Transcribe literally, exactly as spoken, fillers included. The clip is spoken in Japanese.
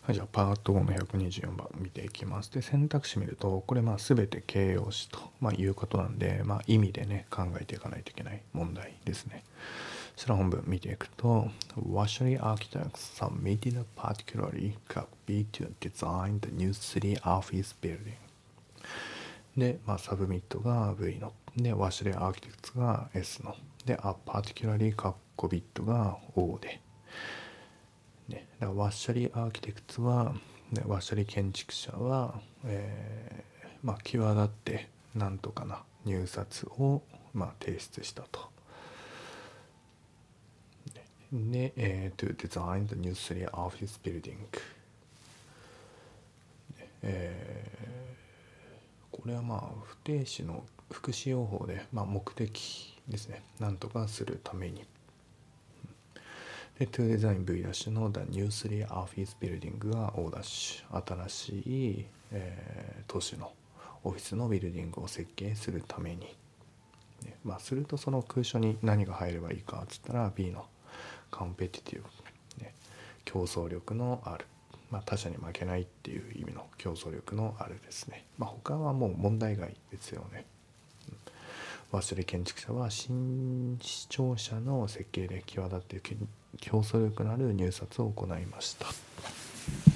はい、じゃあパートごのひゃくにじゅうよんばん見ていきます。で、選択肢見ると、これまあ全て形容詞と、まあ、いうことなんで、まあ、意味でね考えていかないといけない問題ですね。そしたら本文見ていくと、Washery Architects submitted a particularly copy to design the new city office building. で、まあ、サブミットが V の、で、Washery Architects が S の、で、A particularly カッコビットが O で、ね、だからワッシャリアーキテクツは、ね、ワッシャリ建築者は、えーまあ、際立ってなんとかな入札を、まあ、提出したと。で、えー、to design the new city office building、えー、これはまあ不定詞の副詞用法で、まあ、目的ですね。なんとかするために。で、to design V' の The New Three Office Building が O' 新しい、えー、都市のオフィスのビルディングを設計するために、ね、まあするとその空所に何が入ればいいかっつったら B の Competitive、ね、競争力のある、まあ、他社に負けないっていう意味の競争力のあるですね。まあ他はもう問題外ですよね。ワッシャリ建築者は新視聴者の設計で際立っている競争力のある入札を行いました。